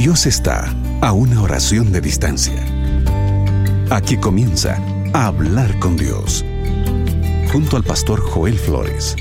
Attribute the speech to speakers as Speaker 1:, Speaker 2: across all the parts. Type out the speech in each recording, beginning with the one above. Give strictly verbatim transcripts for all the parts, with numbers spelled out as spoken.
Speaker 1: Dios está a una oración de distancia. Aquí comienza a hablar con Dios, junto al pastor Joel Flores.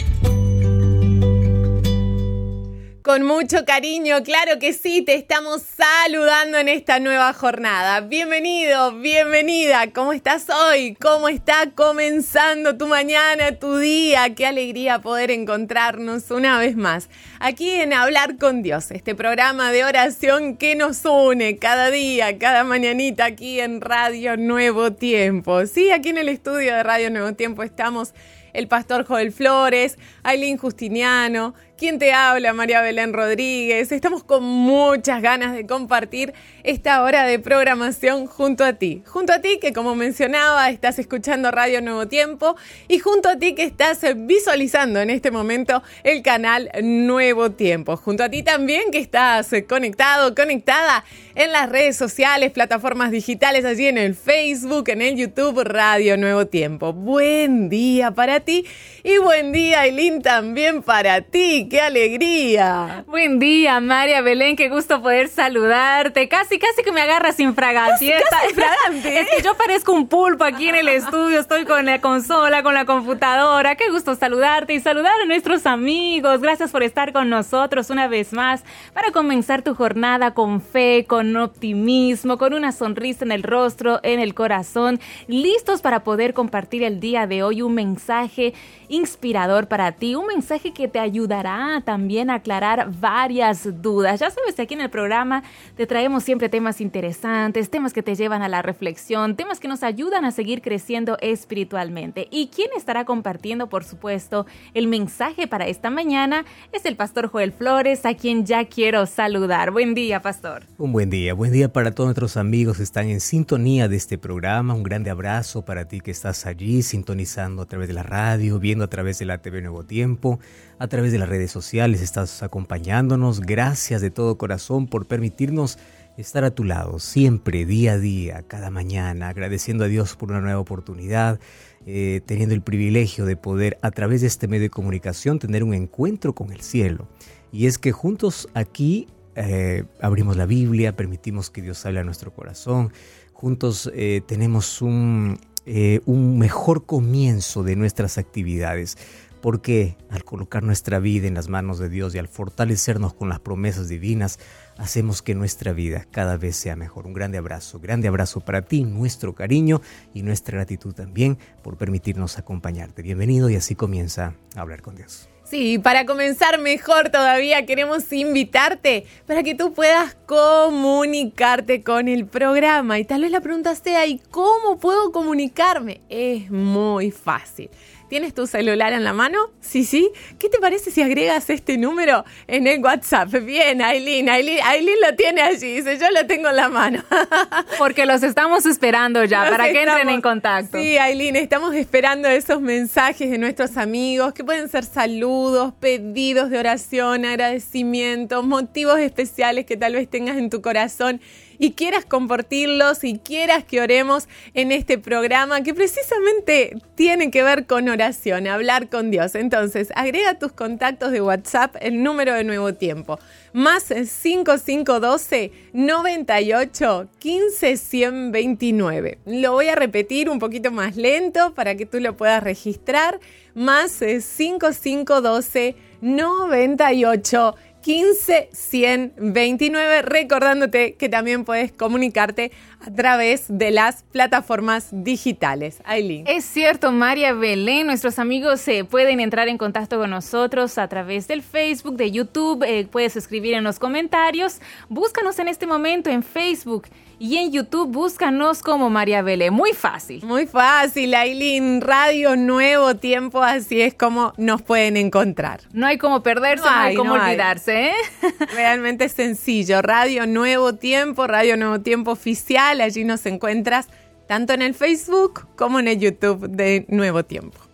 Speaker 2: Con mucho cariño, claro que sí, te estamos saludando en esta nueva jornada. Bienvenido, bienvenida. ¿Cómo estás hoy? ¿Cómo está comenzando tu mañana, tu día? Qué alegría poder encontrarnos una vez más aquí en Hablar con Dios, este programa de oración que nos une cada día, cada mañanita aquí en Radio Nuevo Tiempo. Sí, aquí en el estudio de Radio Nuevo Tiempo estamos el pastor Joel Flores, Ailín Justiniano, quien te habla, María Belén Rodríguez. Estamos con muchas ganas de compartir esta hora de programación junto a ti. Junto a ti que, como mencionaba, estás escuchando Radio Nuevo Tiempo, y junto a ti que estás visualizando en este momento el canal Nuevo Tiempo. Junto a ti también que estás conectado, conectada en las redes sociales, plataformas digitales, allí en el Facebook, en el YouTube, Radio Nuevo Tiempo. Buen día para ti y buen día, Ailín, también para ti. ¡Qué alegría!
Speaker 3: Buen día, María Belén, qué gusto poder saludarte. Casi, casi que me agarras infragante.
Speaker 2: Casi, casi infragante.
Speaker 3: Es que yo parezco un pulpo aquí en el estudio, estoy con la consola, con la computadora. Qué gusto saludarte y saludar a nuestros amigos. Gracias por estar con nosotros una vez más para comenzar tu jornada con fe, con optimismo, con una sonrisa en el rostro, en el corazón, listos para poder compartir el día de hoy un mensaje inspirador para ti, un mensaje que te ayudará también a aclarar varias dudas. Ya sabes, aquí en el programa te traemos siempre temas interesantes, temas que te llevan a la reflexión, temas que nos ayudan a seguir creciendo espiritualmente. Y quien estará compartiendo, por supuesto, el mensaje para esta mañana es el pastor Joel Flores, a quien ya quiero saludar. Buen día, pastor.
Speaker 4: Un buen día, buen día para todos nuestros amigos que están en sintonía de este programa. Un grande abrazo para ti que estás allí sintonizando a través de la radio, viendo a través de la T V Nuevo Tiempo, a través de las redes sociales, estás acompañándonos. Gracias de todo corazón por permitirnos estar a tu lado siempre, día a día, cada mañana, agradeciendo a Dios por una nueva oportunidad, eh, teniendo el privilegio de poder, a través de este medio de comunicación, tener un encuentro con el cielo. Y es que juntos aquí eh, abrimos la Biblia, permitimos que Dios hable a nuestro corazón, juntos eh, tenemos un, eh, un mejor comienzo de nuestras actividades. Porque al colocar nuestra vida en las manos de Dios y al fortalecernos con las promesas divinas, hacemos que nuestra vida cada vez sea mejor. Un grande abrazo, grande abrazo para ti, nuestro cariño y nuestra gratitud también por permitirnos acompañarte. Bienvenido, y así comienza a Hablar con Dios.
Speaker 2: Sí, para comenzar mejor todavía queremos invitarte para que tú puedas comunicarte con el programa. Y tal vez la pregunta sea, ¿y cómo puedo comunicarme? Es muy fácil. ¿Tienes tu celular en la mano? Sí, sí. ¿Qué te parece si agregas este número en el WhatsApp? Bien, Ailín, Ailín, Ailín lo tiene allí, dice, yo lo tengo en la mano.
Speaker 3: Porque los estamos esperando ya,
Speaker 2: los
Speaker 3: para que
Speaker 2: estamos,
Speaker 3: entren en contacto.
Speaker 2: Sí, Ailín, estamos esperando esos mensajes de nuestros amigos, que pueden ser saludos, pedidos de oración, agradecimientos, motivos especiales que tal vez tengas en tu corazón y quieras compartirlos y quieras que oremos en este programa que precisamente tiene que ver con oración, hablar con Dios. Entonces, agrega tus contactos de WhatsApp, el número de Nuevo Tiempo, más cinco cinco uno dos, noventa y ocho, quince, ciento veintinueve. Lo voy a repetir un poquito más lento para que tú lo puedas registrar, más cinco cinco uno dos, noventa y ocho, quince, ciento veintinueve, recordándote que también puedes comunicarte a través de las plataformas digitales. Ailín.
Speaker 3: Es cierto, María Belén, nuestros amigos se eh, pueden entrar en contacto con nosotros a través del Facebook, de YouTube, eh, puedes escribir en los comentarios, búscanos en este momento en Facebook y en YouTube, búscanos como María Belén, muy fácil.
Speaker 2: Muy fácil, Ailín, Radio Nuevo Tiempo, así es como nos pueden encontrar.
Speaker 3: No hay como perderse, no hay, no hay como no olvidarse, hay. ¿eh?
Speaker 2: Realmente es sencillo, Radio Nuevo Tiempo, Radio Nuevo Tiempo Oficial, allí nos encuentras tanto en el Facebook como en el YouTube de Nuevo Tiempo.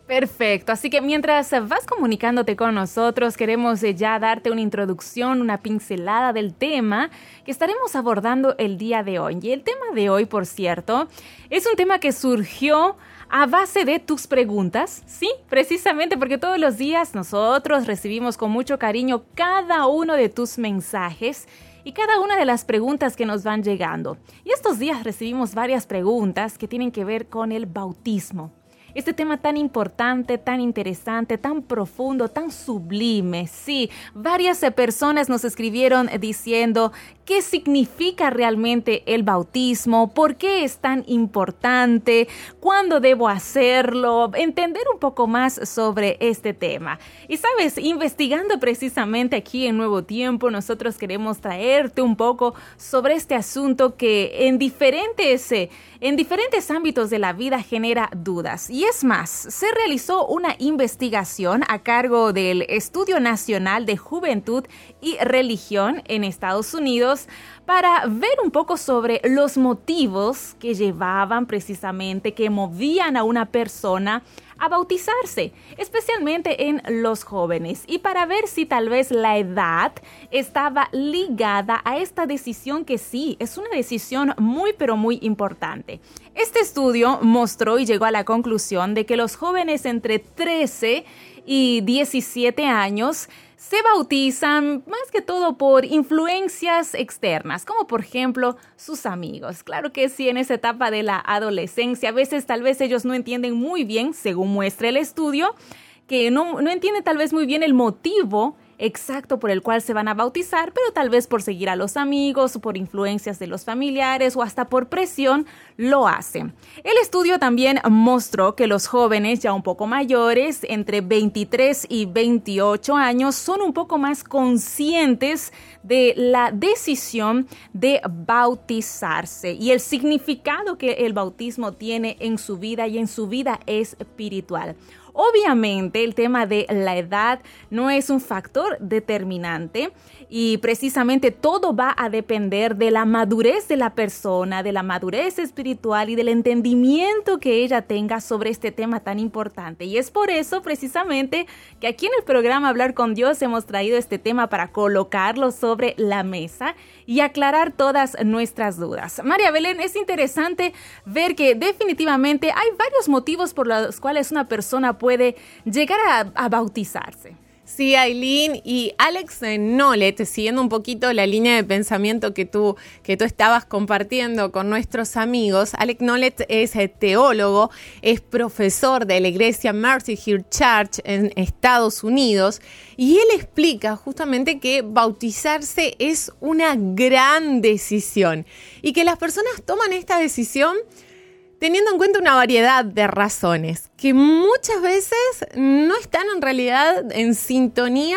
Speaker 3: Perfecto, así que mientras vas comunicándote con nosotros, queremos ya darte una introducción, una pincelada del tema que estaremos abordando el día de hoy. Y el tema de hoy, por cierto, es un tema que surgió a base de tus preguntas, sí, precisamente porque todos los días nosotros recibimos con mucho cariño cada uno de tus mensajes y cada una de las preguntas que nos van llegando. Y estos días recibimos varias preguntas que tienen que ver con el bautismo. Este tema tan importante, tan interesante, tan profundo, tan sublime. Sí, varias personas nos escribieron diciendo qué significa realmente el bautismo, por qué es tan importante, cuándo debo hacerlo, entender un poco más sobre este tema. Y sabes, investigando precisamente aquí en Nuevo Tiempo, nosotros queremos traerte un poco sobre este asunto que en diferentes, en diferentes ámbitos de la vida genera dudas. Y es más, se realizó una investigación a cargo del Estudio Nacional de Juventud y Religión en Estados Unidos para ver un poco sobre los motivos que llevaban precisamente, que movían a una persona a bautizarse, especialmente en los jóvenes, y para ver si tal vez la edad estaba ligada a esta decisión que sí, es una decisión muy pero muy importante. Este estudio mostró y llegó a la conclusión de que los jóvenes entre trece y diecisiete años se bautizan más que todo por influencias externas, como por ejemplo sus amigos. Claro que sí, en esa etapa de la adolescencia, a veces tal vez ellos no entienden muy bien, según muestra el estudio, que no, no entienden tal vez muy bien el motivo exacto por el cual se van a bautizar, pero tal vez por seguir a los amigos, o por influencias de los familiares o hasta por presión lo hacen. El estudio también mostró que los jóvenes ya un poco mayores, entre veintitrés y veintiocho años, son un poco más conscientes de la decisión de bautizarse y el significado que el bautismo tiene en su vida y en su vida espiritual. Obviamente, el tema de la edad no es un factor determinante y precisamente todo va a depender de la madurez de la persona, de la madurez espiritual y del entendimiento que ella tenga sobre este tema tan importante. Y es por eso precisamente que aquí en el programa Hablar con Dios hemos traído este tema para colocarlo sobre la mesa y aclarar todas nuestras dudas. María Belén, es interesante ver que definitivamente hay varios motivos por los cuales una persona puede llegar a, a bautizarse.
Speaker 2: Sí, Aileen, y Alex Nolet, siguiendo un poquito la línea de pensamiento que tú, que tú estabas compartiendo con nuestros amigos, Alex Nolet es teólogo, es profesor de la iglesia Mercy Hill Church en Estados Unidos, y él explica justamente que bautizarse es una gran decisión y que las personas toman esta decisión teniendo en cuenta una variedad de razones que muchas veces no están en realidad en sintonía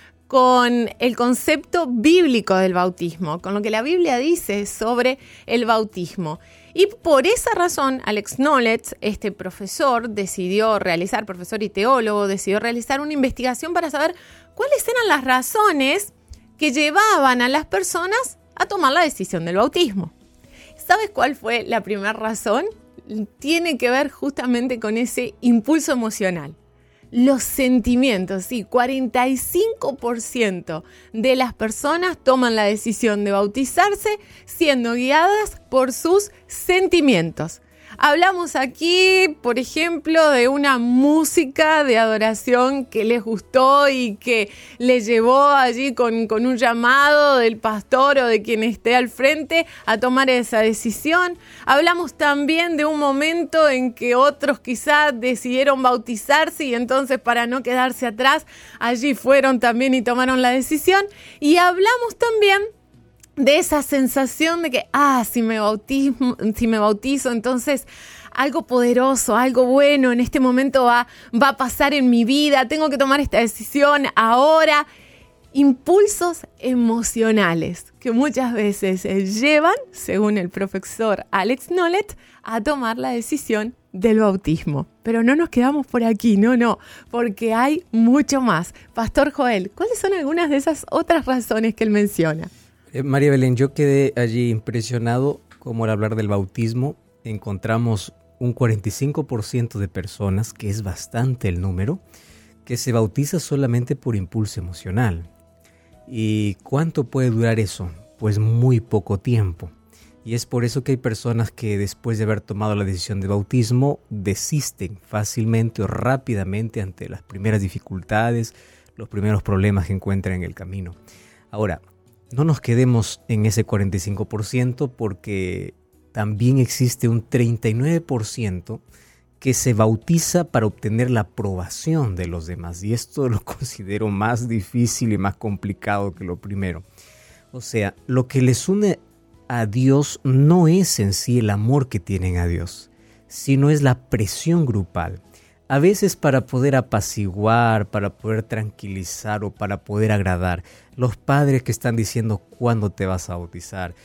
Speaker 2: con el concepto bíblico del bautismo, con lo que la Biblia dice sobre el bautismo. Y por esa razón, Alex Nolet, este profesor, decidió realizar, profesor y teólogo, decidió realizar una investigación para saber cuáles eran las razones que llevaban a las personas a tomar la decisión del bautismo. ¿Sabes cuál fue la primera razón? Tiene que ver justamente con ese impulso emocional. Los sentimientos, sí, cuarenta y cinco por ciento de las personas toman la decisión de bautizarse siendo guiadas por sus sentimientos. Hablamos aquí, por ejemplo, de una música de adoración que les gustó y que les llevó allí con, con un llamado del pastor o de quien esté al frente a tomar esa decisión. Hablamos también de un momento en que otros quizás decidieron bautizarse y entonces para no quedarse atrás, allí fueron también y tomaron la decisión. Y hablamos también de esa sensación de que, ah, si me bautizo, si me bautizo, entonces algo poderoso, algo bueno en este momento va, va a pasar en mi vida, tengo que tomar esta decisión ahora. Impulsos emocionales que muchas veces llevan, según el profesor Alex Nolet, a tomar la decisión del bautismo. Pero no nos quedamos por aquí, no, no, porque hay mucho más. Pastor Joel, ¿cuáles son algunas de esas otras razones que él menciona?
Speaker 4: Eh, María Belén, yo quedé allí impresionado como al hablar del bautismo encontramos un cuarenta y cinco por ciento de personas, que es bastante el número, que se bautiza solamente por impulso emocional. ¿Y cuánto puede durar eso? Pues muy poco tiempo. Y es por eso que hay personas que después de haber tomado la decisión de bautismo desisten fácilmente o rápidamente ante las primeras dificultades, los primeros problemas que encuentran en el camino. Ahora, no nos quedemos en ese cuarenta y cinco por ciento porque también existe un treinta y nueve por ciento que se bautiza para obtener la aprobación de los demás. Y esto lo considero más difícil y más complicado que lo primero. O sea, lo que les une a Dios no es en sí el amor que tienen a Dios, sino es la presión grupal. A veces para poder apaciguar, para poder tranquilizar o para poder agradar. Los padres que están diciendo cuándo te vas a bautizar,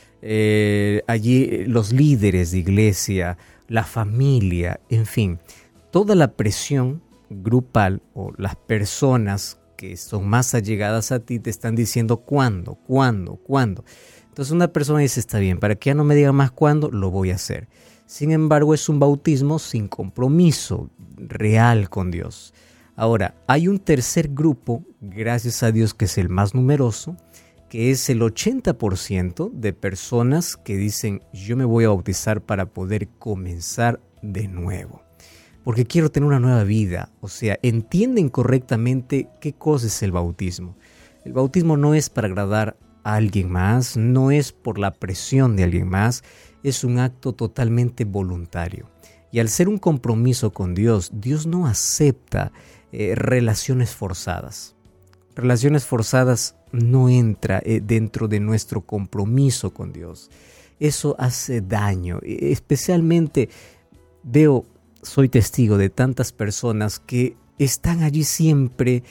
Speaker 4: eh, allí los líderes de iglesia, la familia, en fin, toda la presión grupal o las personas que son más allegadas a ti te están diciendo cuándo, cuándo, cuándo. Entonces una persona dice, está bien, para que ya no me diga más cuándo, lo voy a hacer. Sin embargo, es un bautismo sin compromiso real con Dios. Ahora, hay un tercer grupo, gracias a Dios que es el más numeroso, que es el ochenta por ciento de personas que dicen, yo me voy a bautizar para poder comenzar de nuevo. Porque quiero tener una nueva vida. O sea, entienden correctamente qué cosa es el bautismo. El bautismo no es para agradar a alguien más, no es por la presión de alguien más, es un acto totalmente voluntario. Y al ser un compromiso con Dios, Dios no acepta eh, relaciones forzadas. Relaciones forzadas no entra eh, dentro de nuestro compromiso con Dios. Eso hace daño. Especialmente veo, soy testigo de tantas personas que están allí siempre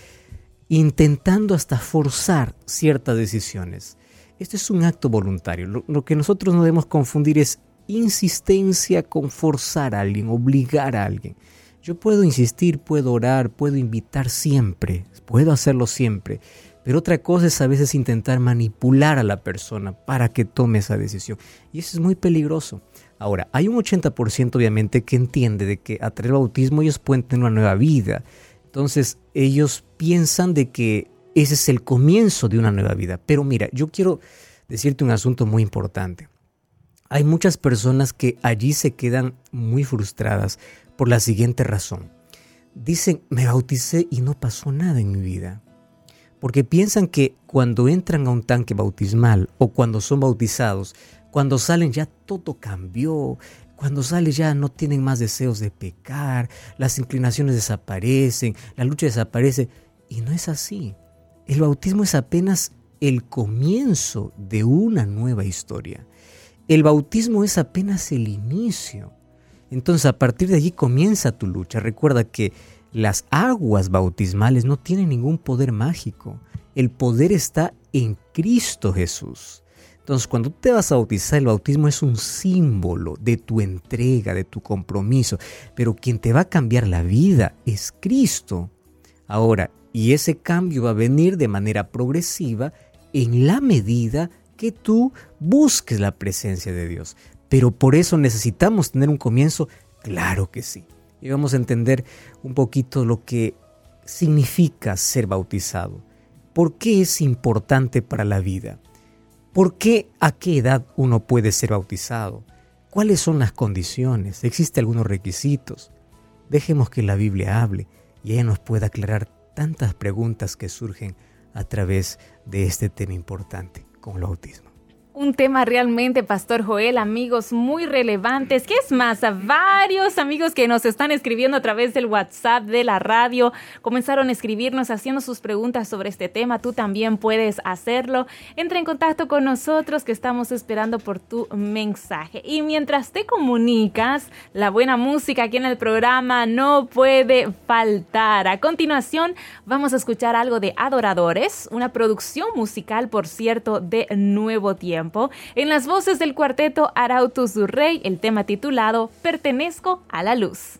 Speaker 4: intentando hasta forzar ciertas decisiones. Este es un acto voluntario. Lo, lo que nosotros no debemos confundir es insistencia con forzar a alguien, obligar a alguien. Yo puedo insistir, puedo orar, puedo invitar siempre, puedo hacerlo siempre, pero otra cosa es a veces intentar manipular a la persona para que tome esa decisión. Y eso es muy peligroso. Ahora, hay un ochenta por ciento obviamente que entiende de que a través del bautismo ellos pueden tener una nueva vida. Entonces ellos piensan de que ese es el comienzo de una nueva vida. Pero mira, yo quiero decirte un asunto muy importante. Hay muchas personas que allí se quedan muy frustradas por la siguiente razón. Dicen, me bauticé y no pasó nada en mi vida. Porque piensan que cuando entran a un tanque bautismal o cuando son bautizados, cuando salen ya todo cambió. Cuando salen ya no tienen más deseos de pecar, las inclinaciones desaparecen, la lucha desaparece. Y no es así. El bautismo es apenas el comienzo de una nueva historia. El bautismo es apenas el inicio. Entonces, a partir de allí comienza tu lucha. Recuerda que las aguas bautismales no tienen ningún poder mágico. El poder está en Cristo Jesús. Entonces, cuando te vas a bautizar, el bautismo es un símbolo de tu entrega, de tu compromiso. Pero quien te va a cambiar la vida es Cristo. Ahora, y ese cambio va a venir de manera progresiva en la medida que tú busques la presencia de Dios. Pero por eso necesitamos tener un comienzo, claro que sí. Y vamos a entender un poquito lo que significa ser bautizado. ¿Por qué es importante para la vida? ¿Por qué a qué edad uno puede ser bautizado? ¿Cuáles son las condiciones? ¿Existen algunos requisitos? Dejemos que la Biblia hable y ella nos pueda aclarar tantas preguntas que surgen a través de este tema importante como el bautismo.
Speaker 3: Un tema realmente, Pastor Joel, amigos, muy relevantes. ¿Qué es más? A varios amigos que nos están escribiendo a través del WhatsApp de la radio comenzaron a escribirnos haciendo sus preguntas sobre este tema. Tú también puedes hacerlo. Entra en contacto con nosotros que estamos esperando por tu mensaje. Y mientras te comunicas, la buena música aquí en el programa no puede faltar. A continuación, vamos a escuchar algo de Adoradores, una producción musical, por cierto, de Nuevo Tiempo. En las voces del cuarteto Arauto Surrey, el tema titulado Pertenezco a la Luz.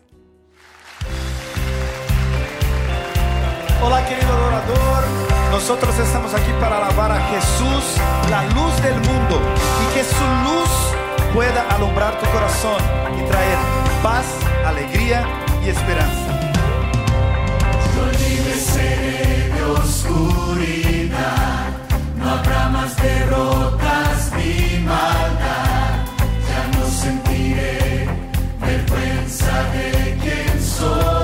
Speaker 5: Hola, querido adorador. Nosotros estamos aquí para alabar a Jesús, la luz del mundo, y que su luz pueda alumbrar tu corazón y traer paz, alegría y esperanza.
Speaker 6: Yo libre seré de oscuridad, no habrá más derrotas ni maldad, ya no sentiré vergüenza de quién soy.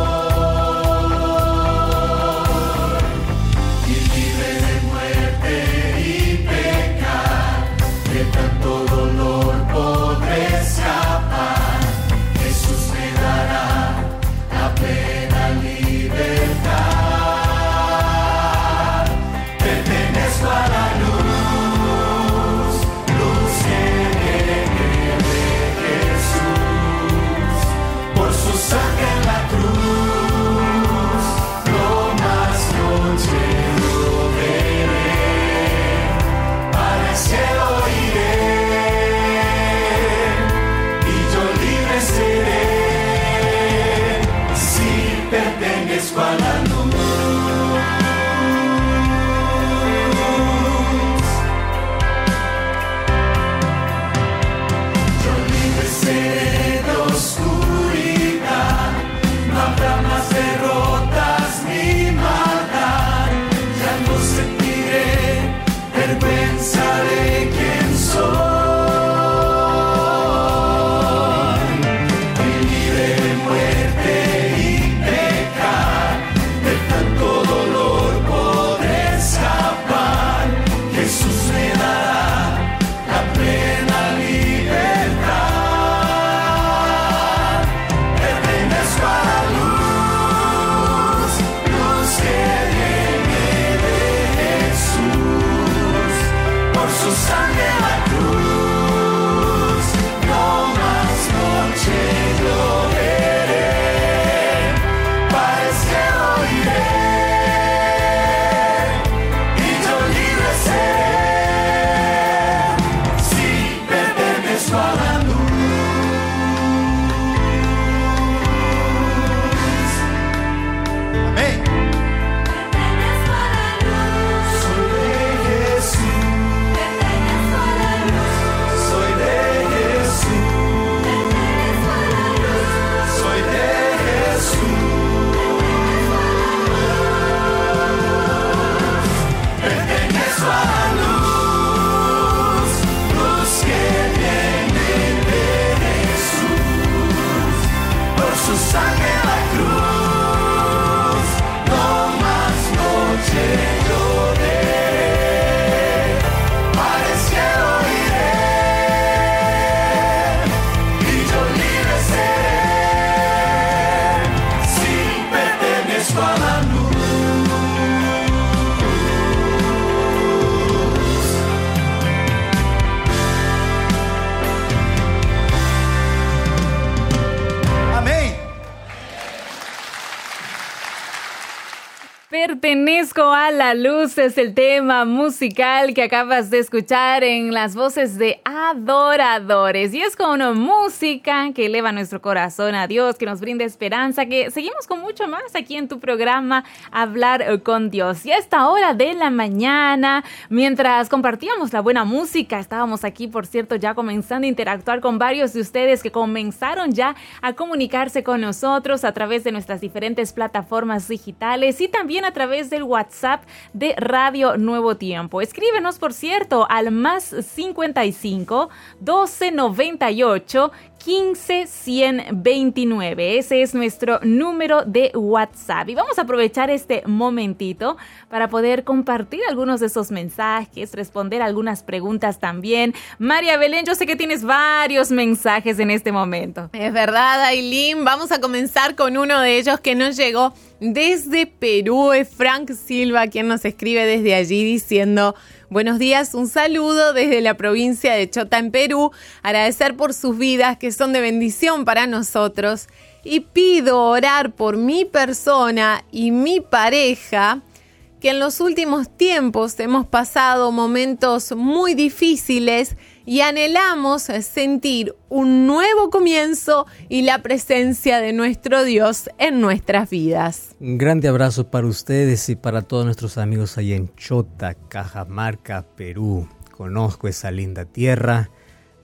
Speaker 3: Pertenezco a la luz es el tema musical que acabas de escuchar en las voces de adoradores. Y es con música que eleva nuestro corazón a Dios, que nos brinda esperanza, que seguimos con mucho más aquí en tu programa Hablar con Dios. Y a esta hora de la mañana, mientras compartíamos la buena música, estábamos aquí, por cierto, ya comenzando a interactuar con varios de ustedes que comenzaron ya a comunicarse con nosotros a través de nuestras diferentes plataformas digitales y también a través del WhatsApp de Radio Nuevo Tiempo. Escríbenos, por cierto, al más cincuenta y cinco, doce noventa y ocho, quince, ciento veintinueve. Ese es nuestro número de WhatsApp. Y vamos a aprovechar este momentito para poder compartir algunos de esos mensajes, responder algunas preguntas también. María Belén, yo sé que tienes varios mensajes en este momento.
Speaker 2: Es verdad, Ailín. Vamos a comenzar con uno de ellos que nos llegó desde Perú. Es Frank Silva quien nos escribe desde allí diciendo: buenos días, un saludo desde la provincia de Chota en Perú. Agradecer por sus vidas que son de bendición para nosotros y pido orar por mi persona y mi pareja, que en los últimos tiempos hemos pasado momentos muy difíciles y anhelamos sentir un nuevo comienzo y la presencia de nuestro Dios en nuestras vidas.
Speaker 4: Un grande abrazo para ustedes y para todos nuestros amigos allá en Chota, Cajamarca, Perú. Conozco esa linda tierra.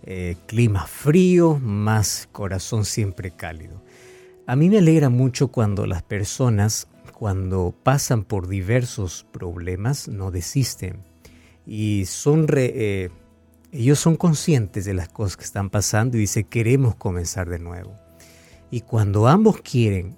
Speaker 4: eh, clima frío, más corazón siempre cálido. A mí me alegra mucho cuando las personas, cuando pasan por diversos problemas, no desisten. Y son re, eh, ellos son conscientes de las cosas que están pasando y dicen, queremos comenzar de nuevo. Y cuando ambos quieren,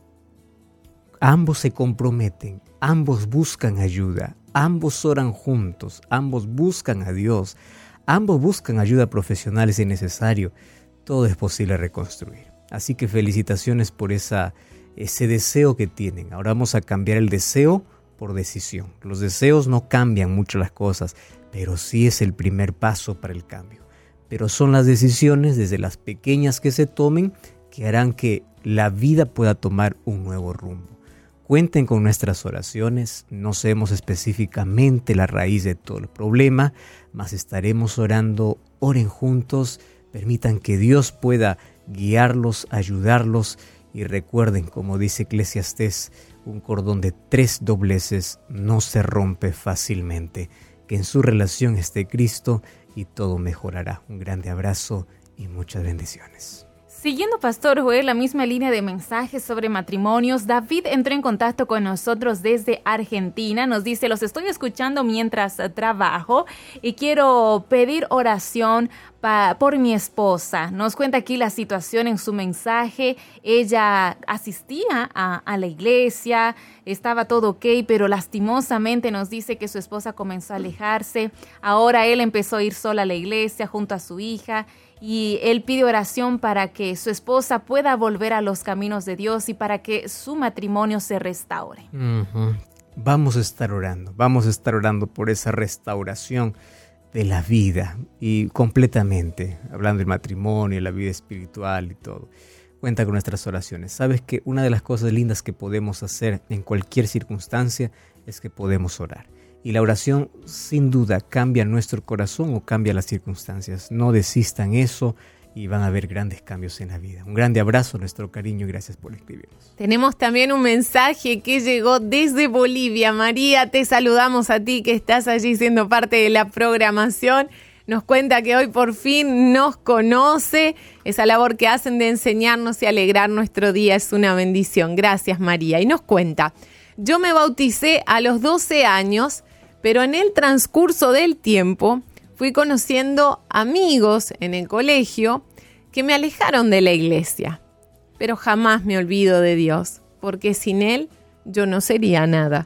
Speaker 4: ambos se comprometen, ambos buscan ayuda, ambos oran juntos, ambos buscan a Dios, ambos buscan ayuda profesional si es necesario, todo es posible reconstruir. Así que felicitaciones por esa, ese deseo que tienen. Ahora vamos a cambiar el deseo por decisión. Los deseos no cambian mucho las cosas, pero sí es el primer paso para el cambio. Pero son las decisiones, desde las pequeñas que se tomen, que harán que la vida pueda tomar un nuevo rumbo. Cuenten con nuestras oraciones, no sabemos específicamente la raíz de todo el problema, mas estaremos orando, oren juntos, permitan que Dios pueda guiarlos, ayudarlos y recuerden, como dice Eclesiastés, un cordón de tres dobleces no se rompe fácilmente. Que en su relación esté Cristo y todo mejorará. Un grande abrazo y muchas bendiciones.
Speaker 3: Siguiendo, Pastor Joel, la misma línea de mensajes sobre matrimonios, David entró en contacto con nosotros desde Argentina. Nos dice, los estoy escuchando mientras trabajo y quiero pedir oración pa- por mi esposa. Nos cuenta aquí la situación en su mensaje. Ella asistía a, a la iglesia, estaba todo ok, pero lastimosamente nos dice que su esposa comenzó a alejarse. Ahora él empezó a ir sola a la iglesia junto a su hija. Y él pide oración para que su esposa pueda volver a los caminos de Dios y para que su matrimonio se restaure.
Speaker 4: Uh-huh. Vamos a estar orando, vamos a estar orando por esa restauración de la vida y completamente, hablando del matrimonio, la vida espiritual y todo. Cuenta con nuestras oraciones. Sabes que una de las cosas lindas que podemos hacer en cualquier circunstancia es que podemos orar. Y la oración sin duda cambia nuestro corazón o cambia las circunstancias. No desistan eso y van a haber grandes cambios en la vida. Un grande abrazo, nuestro cariño y gracias por escribirnos.
Speaker 2: Tenemos también un mensaje que llegó desde Bolivia. María, te saludamos a ti que estás allí siendo parte de la programación. Nos cuenta que hoy por fin nos conoce. Esa labor que hacen de enseñarnos y alegrar nuestro día es una bendición. Gracias, María. Y nos cuenta, yo me bauticé a los doce años, pero en el transcurso del tiempo fui conociendo amigos en el colegio que me alejaron de la iglesia. Pero jamás me olvido de Dios, porque sin Él yo no sería nada.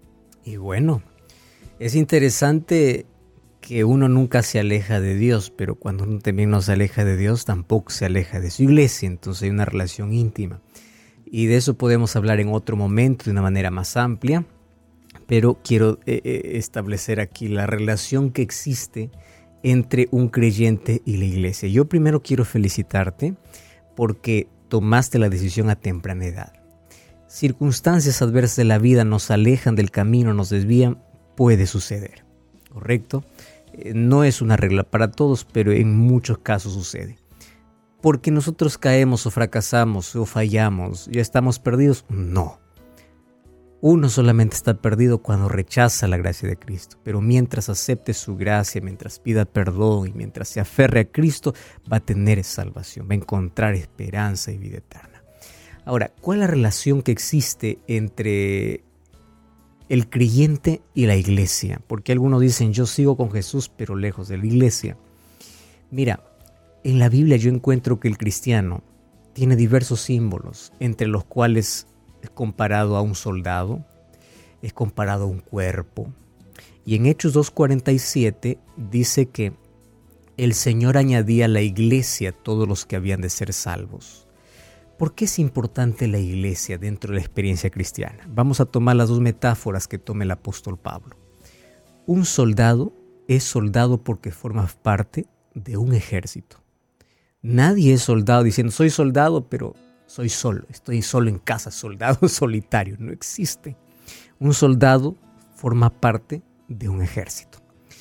Speaker 4: Y bueno, es interesante que uno nunca se aleja de Dios, pero cuando uno también no se aleja de Dios, tampoco se aleja de su iglesia, entonces hay una relación íntima. Y de eso podemos hablar en otro momento de una manera más amplia. Pero quiero eh, establecer aquí la relación que existe entre un creyente y la iglesia. Yo primero quiero felicitarte porque tomaste la decisión a temprana edad. Circunstancias adversas de la vida nos alejan del camino, nos desvían, puede suceder, ¿correcto? Eh, no es una regla para todos, pero en muchos casos sucede. Porque nosotros caemos o fracasamos o fallamos, ¿ya estamos perdidos? No. Uno solamente está perdido cuando rechaza la gracia de Cristo, pero mientras acepte su gracia, mientras pida perdón y mientras se aferre a Cristo, va a tener salvación, va a encontrar esperanza y vida eterna. Ahora, ¿cuál es la relación que existe entre el creyente y la iglesia? Porque algunos dicen, yo sigo con Jesús, pero lejos de la iglesia. Mira, en la Biblia yo encuentro que el cristiano tiene diversos símbolos, entre los cuales es comparado a un soldado, es comparado a un cuerpo. Y en Hechos dos cuarenta y siete dice que el Señor añadía a la iglesia todos los que habían de ser salvos. ¿Por qué es importante la iglesia dentro de la experiencia cristiana? Vamos a tomar las dos metáforas que toma el apóstol Pablo. Un soldado es soldado porque forma parte de un ejército. Nadie es soldado diciendo, soy soldado, pero soy solo, estoy solo en casa, soldado solitario, no existe. Un soldado forma parte de un ejército.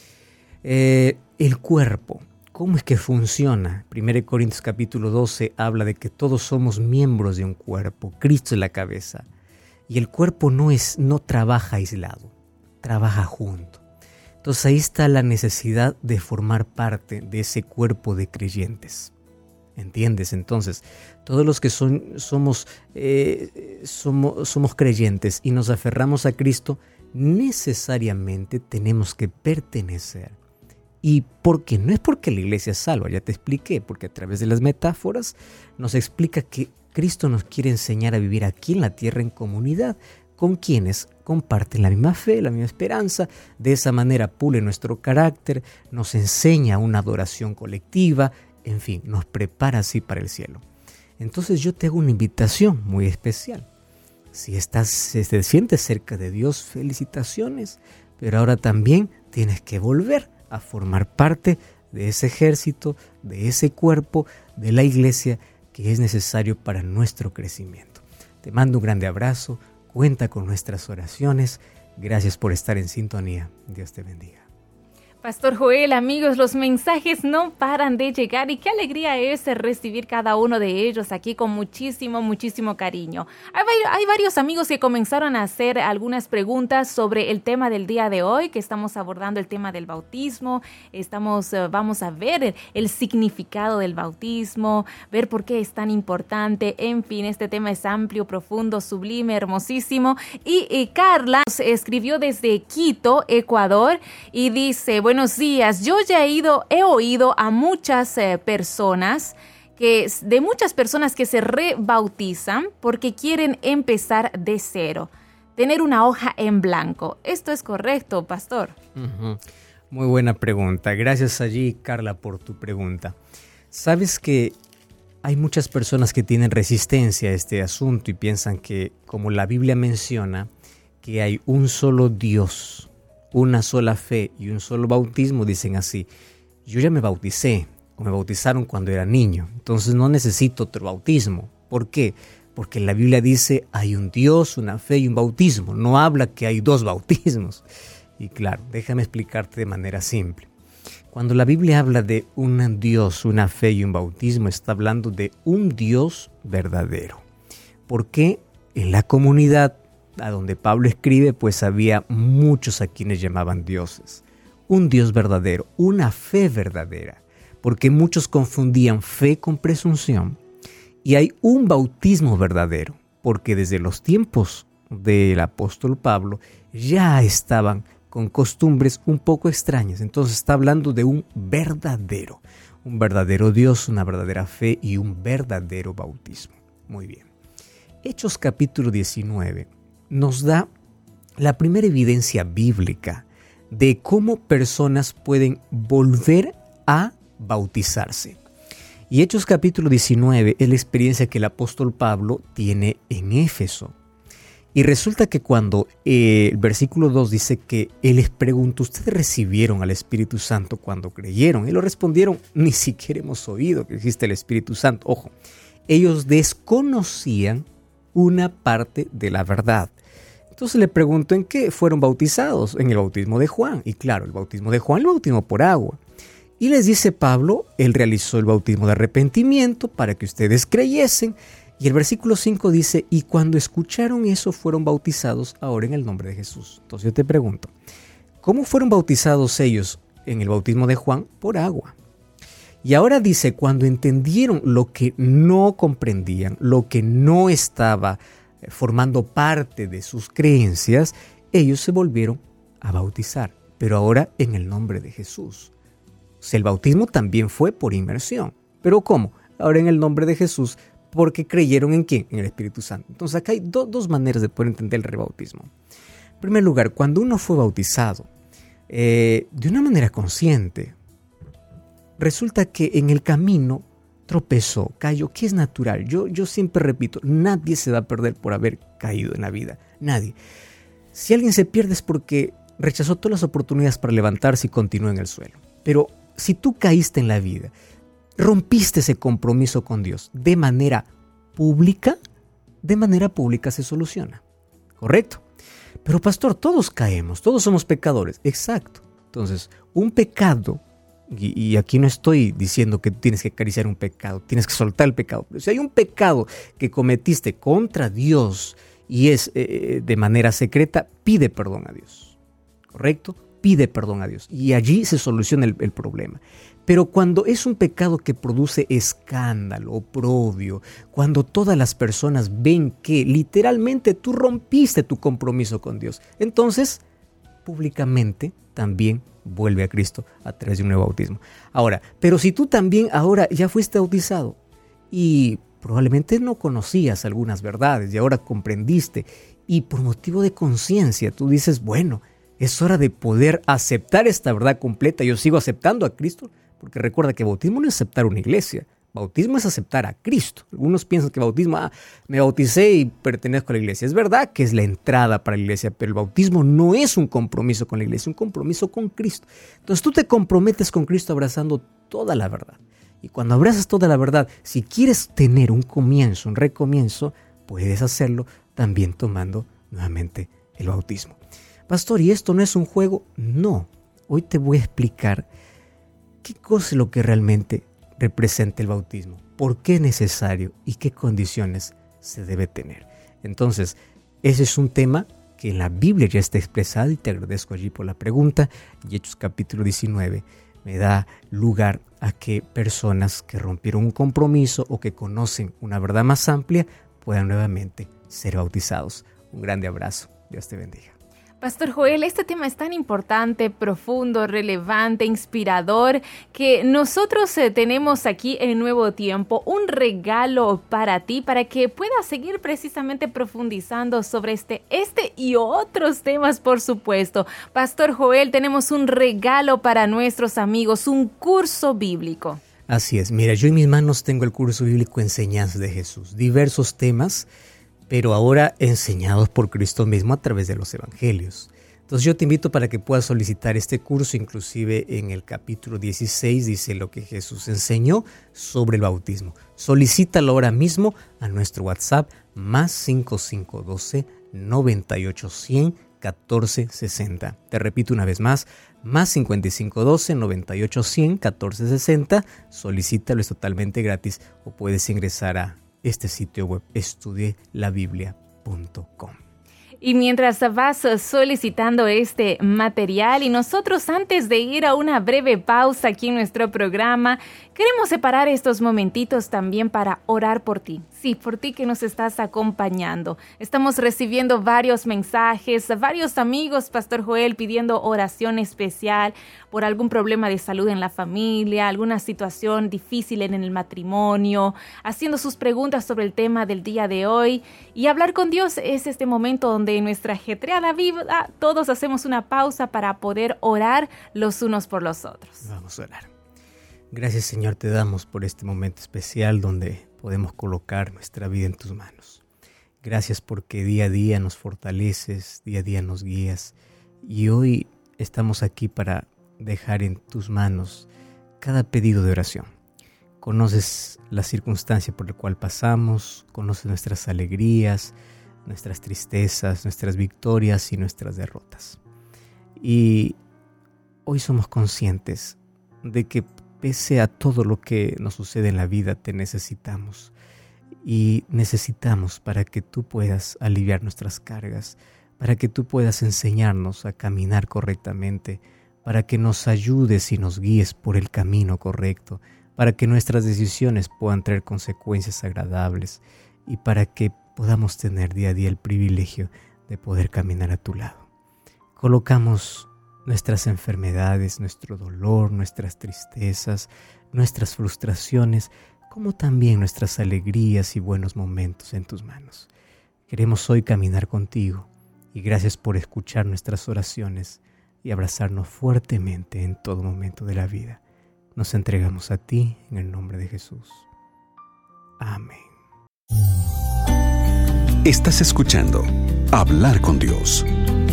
Speaker 4: Eh, el cuerpo, ¿cómo es que funciona? primera Corintios capítulo doce habla de que todos somos miembros de un cuerpo, Cristo es la cabeza. Y el cuerpo no, es, no trabaja aislado, trabaja junto. Entonces ahí está la necesidad de formar parte de ese cuerpo de creyentes. ¿Entiendes? Entonces, todos los que son, somos, eh, somos, somos creyentes y nos aferramos a Cristo, necesariamente tenemos que pertenecer. ¿Y por qué? No es porque la iglesia es salva, ya te expliqué, porque a través de las metáforas nos explica que Cristo nos quiere enseñar a vivir aquí en la tierra en comunidad, con quienes comparten la misma fe, la misma esperanza. De esa manera pule nuestro carácter, nos enseña una adoración colectiva, en fin, nos prepara así para el cielo. Entonces yo te hago una invitación muy especial. Si estás, si te sientes cerca de Dios, felicitaciones, pero ahora también tienes que volver a formar parte de ese ejército, de ese cuerpo, de la iglesia que es necesario para nuestro crecimiento. Te mando un grande abrazo, cuenta con nuestras oraciones. Gracias por estar en sintonía. Dios te bendiga.
Speaker 3: Pastor Joel, amigos, los mensajes no paran de llegar y qué alegría es recibir cada uno de ellos aquí con muchísimo, muchísimo cariño. Hay, hay varios amigos que comenzaron a hacer algunas preguntas sobre el tema del día de hoy, que estamos abordando el tema del bautismo. Estamos, uh, vamos a ver el, el significado del bautismo, ver por qué es tan importante. En fin, este tema es amplio, profundo, sublime, hermosísimo. Y, y Carla escribió desde Quito, Ecuador, y dice: buenos días, yo ya he ido, he oído a muchas eh, personas, que, de muchas personas que se rebautizan porque quieren empezar de cero, tener una hoja en blanco. ¿Esto es correcto, pastor?
Speaker 4: Uh-huh. Muy buena pregunta. Gracias allí, Carla, por tu pregunta. Sabes que hay muchas personas que tienen resistencia a este asunto y piensan que, como la Biblia menciona, que hay un solo Dios, una sola fe y un solo bautismo, dicen así: yo ya me bauticé o me bautizaron cuando era niño, entonces no necesito otro bautismo. ¿Por qué? Porque la Biblia dice hay un Dios, una fe y un bautismo, no habla que hay dos bautismos. Y claro, déjame explicarte de manera simple. Cuando la Biblia habla de un Dios, una fe y un bautismo, está hablando de un Dios verdadero. Porque en la comunidad a donde Pablo escribe, pues había muchos a quienes llamaban dioses. Un Dios verdadero, una fe verdadera, porque muchos confundían fe con presunción. Y hay un bautismo verdadero, porque desde los tiempos del apóstol Pablo ya estaban con costumbres un poco extrañas. Entonces está hablando de un verdadero, un verdadero Dios, una verdadera fe y un verdadero bautismo. Muy bien. Hechos capítulo diecinueve nos da la primera evidencia bíblica de cómo personas pueden volver a bautizarse. Y Hechos capítulo diecinueve es la experiencia que el apóstol Pablo tiene en Éfeso. Y resulta que cuando eh, el versículo dos dice que él les preguntó: ¿ustedes recibieron al Espíritu Santo cuando creyeron? Y lo respondieron: ni siquiera hemos oído que existe el Espíritu Santo. Ojo, ellos desconocían una parte de la verdad. Entonces le pregunto: ¿en qué fueron bautizados? En el bautismo de Juan. Y claro, el bautismo de Juan, el bautismo por agua. Y les dice Pablo: él realizó el bautismo de arrepentimiento para que ustedes creyesen. Y el versículo cinco dice: y cuando escucharon eso, fueron bautizados ahora en el nombre de Jesús. Entonces yo te pregunto, ¿cómo fueron bautizados ellos en el bautismo de Juan? Por agua. Y ahora dice: cuando entendieron lo que no comprendían, lo que no estaba formando parte de sus creencias, ellos se volvieron a bautizar, pero ahora en el nombre de Jesús. O sea, el bautismo también fue por inmersión. ¿Pero cómo? Ahora en el nombre de Jesús, porque creyeron ¿en quién? En el Espíritu Santo. Entonces acá hay do- dos maneras de poder entender el rebautismo. En primer lugar, cuando uno fue bautizado eh, de una manera consciente, resulta que en el camino tropezó, cayó, que es natural. Yo, yo siempre repito, nadie se va a perder por haber caído en la vida. Nadie. Si alguien se pierde es porque rechazó todas las oportunidades para levantarse y continuó en el suelo. Pero si tú caíste en la vida, rompiste ese compromiso con Dios de manera pública, de manera pública se soluciona. ¿Correcto? Pero pastor, todos caemos, todos somos pecadores. Exacto. Entonces, un pecado, y, y aquí no estoy diciendo que tienes que acariciar un pecado, tienes que soltar el pecado. Pero si hay un pecado que cometiste contra Dios y es eh, de manera secreta, pide perdón a Dios. ¿Correcto? pide perdón a Dios y allí se soluciona el, el problema. Pero cuando es un pecado que produce escándalo, oprobio, cuando todas las personas ven que literalmente tú rompiste tu compromiso con Dios, entonces públicamente también vuelve a Cristo a través de un nuevo bautismo. Ahora, pero si tú también ahora ya fuiste bautizado y probablemente no conocías algunas verdades y ahora comprendiste y por motivo de conciencia tú dices, bueno, es hora de poder aceptar esta verdad completa, yo sigo aceptando a Cristo, porque recuerda que bautismo no es aceptar una iglesia, bautismo es aceptar a Cristo. Algunos piensan que bautismo, ah, me bauticé y pertenezco a la iglesia. Es verdad que es la entrada para la iglesia, pero el bautismo no es un compromiso con la iglesia, es un compromiso con Cristo. Entonces tú te comprometes con Cristo abrazando toda la verdad. Y cuando abrazas toda la verdad, si quieres tener un comienzo, un recomienzo, puedes hacerlo también tomando nuevamente el bautismo. Pastor, ¿y esto no es un juego? No. Hoy te voy a explicar qué cosa es lo que realmente representa el bautismo, por qué es necesario y qué condiciones se debe tener. Entonces, ese es un tema que en la Biblia ya está expresado y te agradezco allí por la pregunta. Y Hechos capítulo diecinueve me da lugar a que personas que rompieron un compromiso o que conocen una verdad más amplia puedan nuevamente ser bautizados. Un grande abrazo. Dios te bendiga.
Speaker 3: Pastor Joel, este tema es tan importante, profundo, relevante, inspirador, que nosotros eh, tenemos aquí en Nuevo Tiempo un regalo para ti, para que puedas seguir precisamente profundizando sobre este, este y otros temas, por supuesto. Pastor Joel, tenemos un regalo para nuestros amigos, un curso bíblico.
Speaker 4: Así es. Mira, yo en mis manos tengo el curso bíblico Enseñanzas de Jesús, diversos temas, pero ahora enseñados por Cristo mismo a través de los evangelios. Entonces yo te invito para que puedas solicitar este curso, inclusive en el capítulo dieciséis dice lo que Jesús enseñó sobre el bautismo. Solicítalo ahora mismo a nuestro WhatsApp más cinco cinco uno dos, nueve ocho cero cero, uno cuatro seis cero. Te repito una vez más, más cinco cinco uno dos, nueve ocho cero cero, uno cuatro seis cero. Solicítalo, es totalmente gratis o puedes ingresar a este sitio web estudie la biblia punto com.
Speaker 3: Y mientras vas solicitando este material y nosotros antes de ir a una breve pausa aquí en nuestro programa, queremos separar estos momentitos también para orar por ti. Sí, por ti que nos estás acompañando. Estamos recibiendo varios mensajes, varios amigos, Pastor Joel, pidiendo oración especial por algún problema de salud en la familia, alguna situación difícil en el matrimonio, haciendo sus preguntas sobre el tema del día de hoy. Y hablar con Dios es este momento donde en nuestra ajetreada vida todos hacemos una pausa para poder orar los unos por los otros.
Speaker 4: Vamos a orar. Gracias, Señor, te damos por este momento especial donde podemos colocar nuestra vida en tus manos. Gracias porque día a día nos fortaleces, día a día nos guías. Y hoy estamos aquí para dejar en tus manos cada pedido de oración. Conoces la circunstancia por la cual pasamos, conoces nuestras alegrías, nuestras tristezas, nuestras victorias y nuestras derrotas. Y hoy somos conscientes de que pese a todo lo que nos sucede en la vida, te necesitamos. Y necesitamos para que tú puedas aliviar nuestras cargas, para que tú puedas enseñarnos a caminar correctamente, para que nos ayudes y nos guíes por el camino correcto, para que nuestras decisiones puedan traer consecuencias agradables y para que podamos tener día a día el privilegio de poder caminar a tu lado. Colocamos nuestras enfermedades, nuestro dolor, nuestras tristezas, nuestras frustraciones, como también nuestras alegrías y buenos momentos en tus manos. Queremos hoy caminar contigo y gracias por escuchar nuestras oraciones y abrazarnos fuertemente en todo momento de la vida. Nos entregamos a ti en el nombre de Jesús. Amén.
Speaker 1: Estás escuchando Hablar con Dios.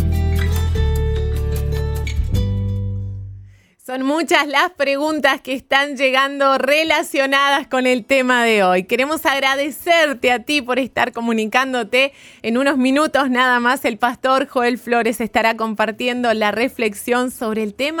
Speaker 2: Son muchas las preguntas que están llegando relacionadas con el tema de hoy. Queremos agradecerte a ti por estar comunicándote. En unos minutos nada más el pastor Joel Flores estará compartiendo la reflexión sobre el tema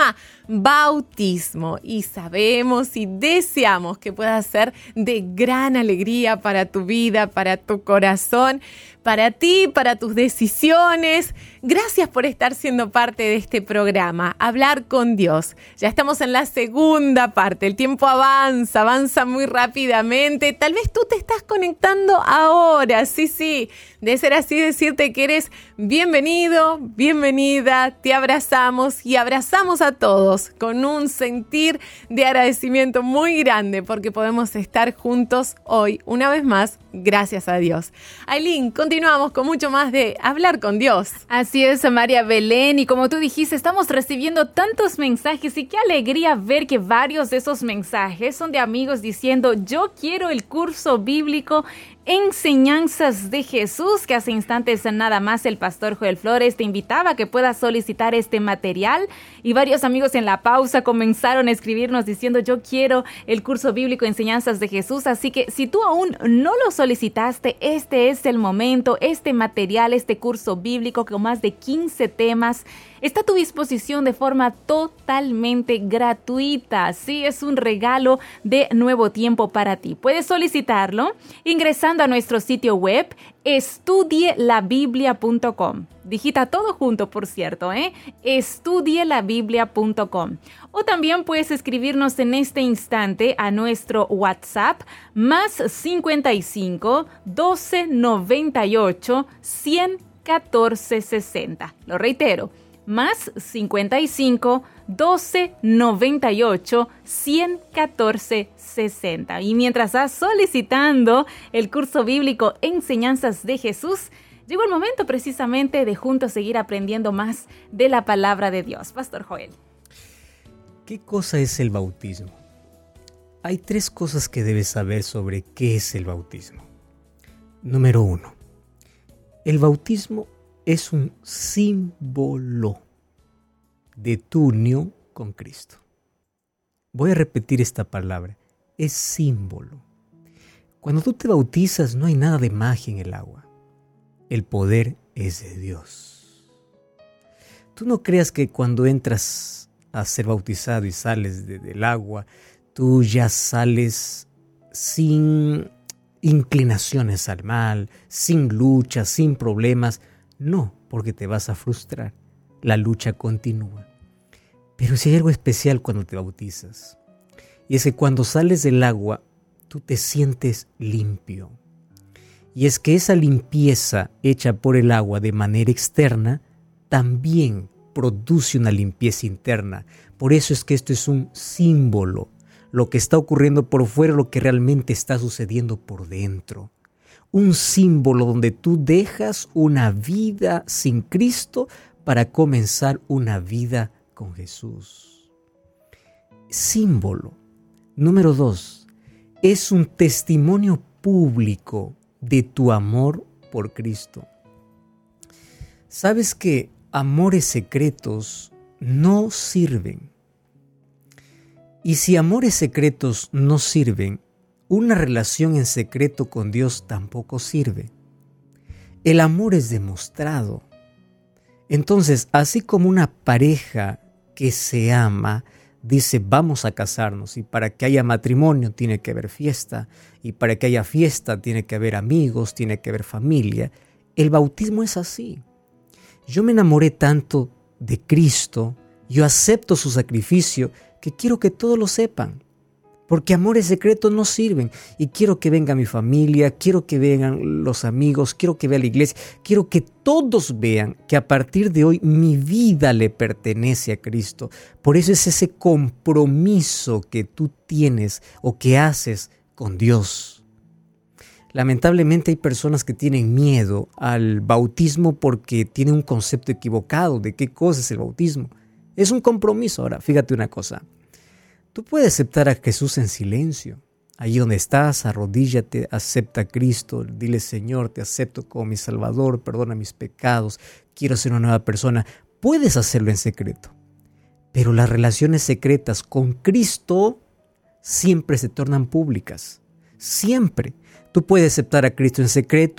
Speaker 2: bautismo. Y sabemos y deseamos que pueda ser de gran alegría para tu vida, para tu corazón, para ti, para tus decisiones. Gracias por estar siendo parte de este programa, Hablar con Dios. Ya estamos en la segunda parte, el tiempo avanza, avanza muy rápidamente. Tal vez tú te estás conectando ahora, sí, sí. De ser así, decirte que eres bienvenido, bienvenida, te abrazamos y abrazamos a todos con un sentir de agradecimiento muy grande porque podemos estar juntos hoy, una vez más, gracias a Dios. Ailín, continuamos con mucho más de Hablar con Dios.
Speaker 3: Así es, María Belén, y como tú dijiste, estamos recibiendo tantos mensajes y qué alegría ver que varios de esos mensajes son de amigos diciendo: yo quiero el curso bíblico Enseñanzas de Jesús, que hace instantes nada más el pastor Joel Flores te invitaba a que puedas solicitar este material, y varios amigos en la pausa comenzaron a escribirnos diciendo: yo quiero el curso bíblico Enseñanzas de Jesús. Así que si tú aún no lo solicitaste, este es el momento. Este material, este curso bíblico con más de quince temas, está a tu disposición de forma totalmente gratuita. Sí, es un regalo de Nuevo Tiempo para ti. Puedes solicitarlo ingresando a nuestro sitio web estudie la biblia punto com. Digita todo junto, por cierto, ¿eh? estudie la biblia punto com. O también puedes escribirnos en este instante a nuestro WhatsApp más cincuenta y cinco, doce, noventa y ocho, cien, catorce, sesenta. Lo reitero, más cincuenta y cinco, doce, noventa y ocho, cien, catorce, sesenta. Y mientras estás solicitando el curso bíblico Enseñanzas de Jesús, llegó el momento precisamente de juntos seguir aprendiendo más de la palabra de Dios. Pastor Joel.
Speaker 4: ¿Qué cosa es el bautismo? Hay tres cosas que debes saber sobre qué es el bautismo. Número uno, el bautismo es un símbolo de tu unión con Cristo. Voy a repetir esta palabra, es símbolo. Cuando tú te bautizas no hay nada de magia en el agua. El poder es de Dios. Tú no creas que cuando entras a ser bautizado y sales de, del agua, tú ya sales sin inclinaciones al mal, sin luchas, sin problemas. No, porque te vas a frustrar. La lucha continúa. Pero si hay algo especial cuando te bautizas, y es que cuando sales del agua, tú te sientes limpio. Y es que esa limpieza hecha por el agua de manera externa también produce una limpieza interna. Por eso es que esto es un símbolo. Lo que está ocurriendo por fuera, lo que realmente está sucediendo por dentro. Un símbolo donde tú dejas una vida sin Cristo para comenzar una vida con Jesús. Símbolo. Número dos, es un testimonio público de tu amor por Cristo. ¿Sabes que amores secretos no sirven? Y si amores secretos no sirven, una relación en secreto con Dios tampoco sirve. El amor es demostrado. Entonces, así como una pareja que se ama dice vamos a casarnos, y para que haya matrimonio tiene que haber fiesta, y para que haya fiesta tiene que haber amigos, tiene que haber familia, el bautismo es así. Yo me enamoré tanto de Cristo, yo acepto su sacrificio, que quiero que todos lo sepan. Porque amores secretos no sirven. Y quiero que venga mi familia, quiero que vengan los amigos, quiero que vea la iglesia. Quiero que todos vean que a partir de hoy mi vida le pertenece a Cristo. Por eso es ese compromiso que tú tienes o que haces con Dios. Lamentablemente hay personas que tienen miedo al bautismo porque tienen un concepto equivocado de qué cosa es el bautismo. Es un compromiso. Ahora, fíjate una cosa. Tú puedes aceptar a Jesús en silencio. Allí donde estás, arrodíllate, acepta a Cristo. Dile: Señor, te acepto como mi Salvador, perdona mis pecados, quiero ser una nueva persona. Puedes hacerlo en secreto. Pero las relaciones secretas con Cristo siempre se tornan públicas. Siempre. Tú puedes aceptar a Cristo en secreto,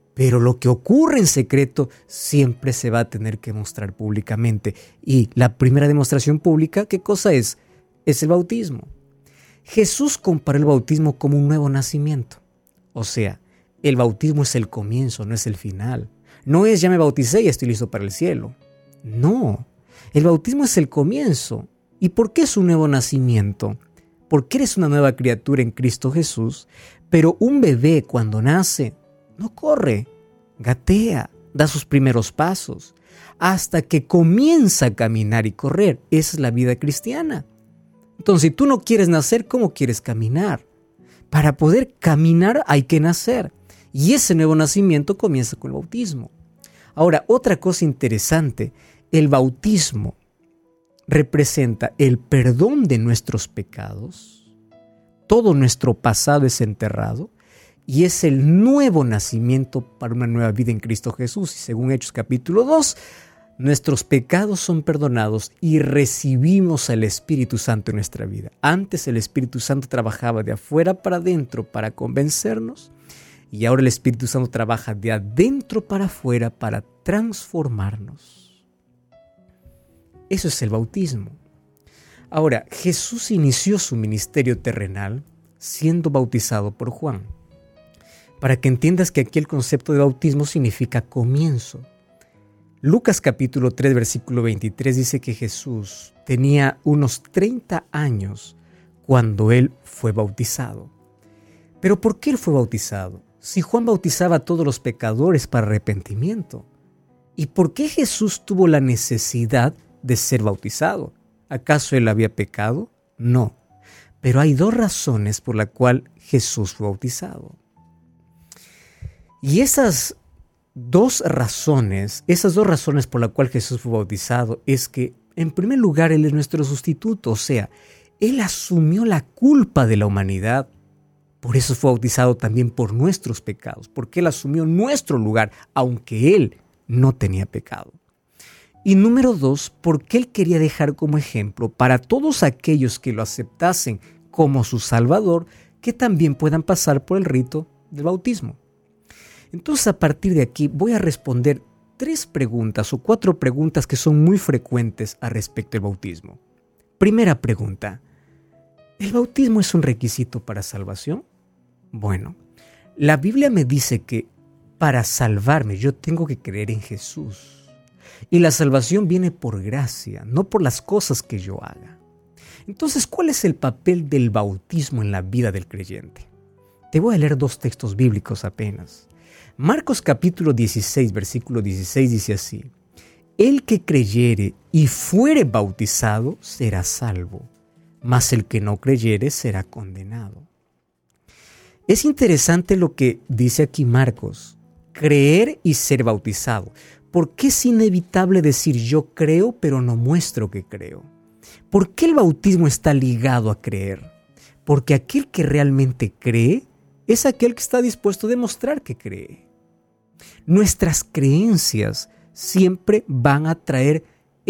Speaker 4: Pero lo que ocurre en secreto siempre se va a tener que mostrar públicamente. Y la primera demostración pública, ¿qué cosa es? Es el bautismo. Jesús comparó el bautismo como un nuevo nacimiento. O sea, el bautismo es el comienzo, no es el final. No es ya me bauticé y estoy listo para el cielo. No, el bautismo es el comienzo. ¿Y por qué es un nuevo nacimiento? Porque eres una nueva criatura en Cristo Jesús, pero un bebé cuando nace no corre, gatea, da sus primeros pasos, hasta que comienza a caminar y correr. Esa es la vida cristiana. Entonces, si tú no quieres nacer, ¿cómo quieres caminar? Para poder caminar hay que nacer. Y ese nuevo nacimiento comienza con el bautismo. Ahora, otra cosa interesante, el bautismo representa el perdón de nuestros pecados. Todo nuestro pasado es enterrado y es el nuevo nacimiento para una nueva vida en Cristo Jesús. Y según Hechos capítulo dos, nuestros pecados son perdonados y recibimos al Espíritu Santo en nuestra vida. Antes el Espíritu Santo trabajaba de afuera para adentro para convencernos y ahora el Espíritu Santo trabaja de adentro para afuera para transformarnos. Eso es el bautismo. Ahora, Jesús inició su ministerio terrenal siendo bautizado por Juan. Para que entiendas que aquí el concepto de bautismo significa comienzo. Lucas capítulo tres, versículo veintitrés dice que Jesús tenía unos treinta años cuando él fue bautizado. ¿Pero por qué él fue bautizado? Si Juan bautizaba a todos los pecadores para arrepentimiento. ¿Y por qué Jesús tuvo la necesidad de ser bautizado? ¿Acaso él había pecado? No. Pero hay dos razones por las cuales Jesús fue bautizado. Y esas dos razones, esas dos razones por las cuales Jesús fue bautizado es que, en primer lugar, Él es nuestro sustituto, o sea, Él asumió la culpa de la humanidad. Por eso fue bautizado también por nuestros pecados, porque Él asumió nuestro lugar, aunque Él no tenía pecado. Y número dos, porque Él quería dejar como ejemplo para todos aquellos que lo aceptasen como su Salvador, que también puedan pasar por el rito del bautismo. Entonces, a partir de aquí voy a responder tres preguntas o cuatro preguntas que son muy frecuentes al respecto del bautismo. Primera pregunta, ¿el bautismo es un requisito para salvación? Bueno, la Biblia me dice que para salvarme yo tengo que creer en Jesús. Y la salvación viene por gracia, no por las cosas que yo haga. Entonces, ¿cuál es el papel del bautismo en la vida del creyente? Te voy a leer dos textos bíblicos apenas. Marcos capítulo dieciséis, versículo dieciséis dice así: El que creyere y fuere bautizado será salvo, mas el que no creyere será condenado. Es interesante lo que dice aquí Marcos, creer y ser bautizado. ¿Por qué es inevitable decir yo creo pero no muestro que creo? ¿Por qué el bautismo está ligado a creer? Porque aquel que realmente cree es aquel que está dispuesto a demostrar que cree. Nuestras creencias siempre van a traer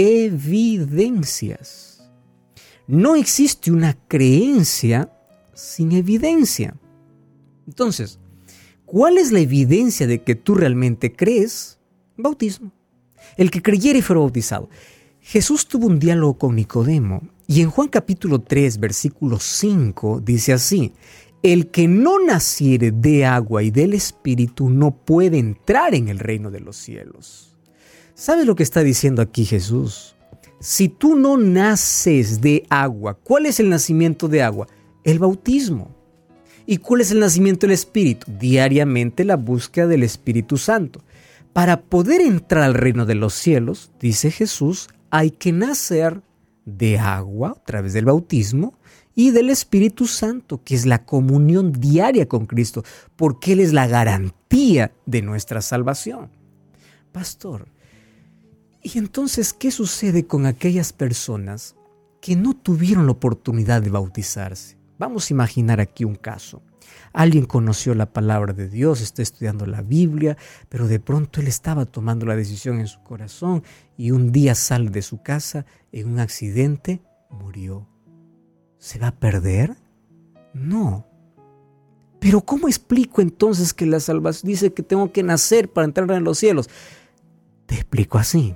Speaker 4: evidencias. No existe una creencia sin evidencia. Entonces, ¿cuál es la evidencia de que tú realmente crees? Bautismo. El que creyere y fuera bautizado. Jesús tuvo un diálogo con Nicodemo y en Juan capítulo tres, versículo cinco dice así: El que no naciere de agua y del Espíritu no puede entrar en el reino de los cielos. ¿Sabes lo que está diciendo aquí Jesús? Si tú no naces de agua, ¿cuál es el nacimiento de agua? El bautismo. ¿Y cuál es el nacimiento del Espíritu? Diariamente la búsqueda del Espíritu Santo. Para poder entrar al reino de los cielos, dice Jesús, hay que nacer de agua a través del bautismo y del Espíritu Santo, que es la comunión diaria con Cristo, porque Él es la garantía de nuestra salvación. Pastor, ¿y entonces qué sucede con aquellas personas que no tuvieron la oportunidad de bautizarse? Vamos a imaginar aquí un caso. Alguien conoció la palabra de Dios, está estudiando la Biblia, pero de pronto él estaba tomando la decisión en su corazón y un día sale de su casa en un accidente, murió. ¿Se va a perder? No. Pero ¿cómo explico entonces que la salvación dice que tengo que nacer para entrar en los cielos? Te explico así.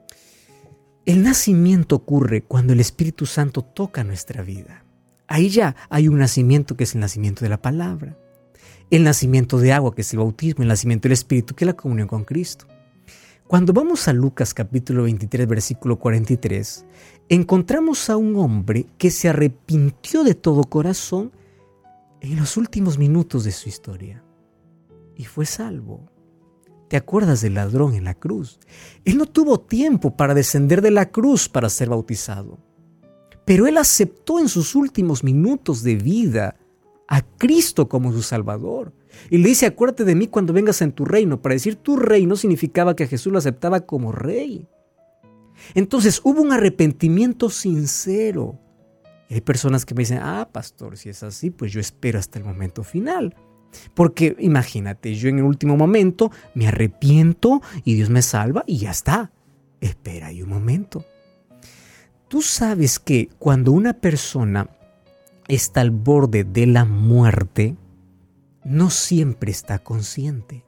Speaker 4: El nacimiento ocurre cuando el Espíritu Santo toca nuestra vida. Ahí ya hay un nacimiento que es el nacimiento de la palabra. El nacimiento de agua, que es el bautismo, el nacimiento del Espíritu, que es la comunión con Cristo. Cuando vamos a Lucas capítulo veintitrés, versículo cuarenta y tres, encontramos a un hombre que se arrepintió de todo corazón en los últimos minutos de su historia y fue salvo. ¿Te acuerdas del ladrón en la cruz? Él no tuvo tiempo para descender de la cruz para ser bautizado, pero él aceptó en sus últimos minutos de vida a Cristo como su Salvador. Y le dice, acuérdate de mí cuando vengas en tu reino. Para decir tu reino significaba que Jesús lo aceptaba como rey. Entonces hubo un arrepentimiento sincero. Y hay personas que me dicen, ah, pastor, si es así, pues yo espero hasta el momento final. Porque imagínate, yo en el último momento me arrepiento y Dios me salva y ya está. Espera ahí un momento. Tú sabes que cuando una persona está al borde de la muerte, no siempre está consciente.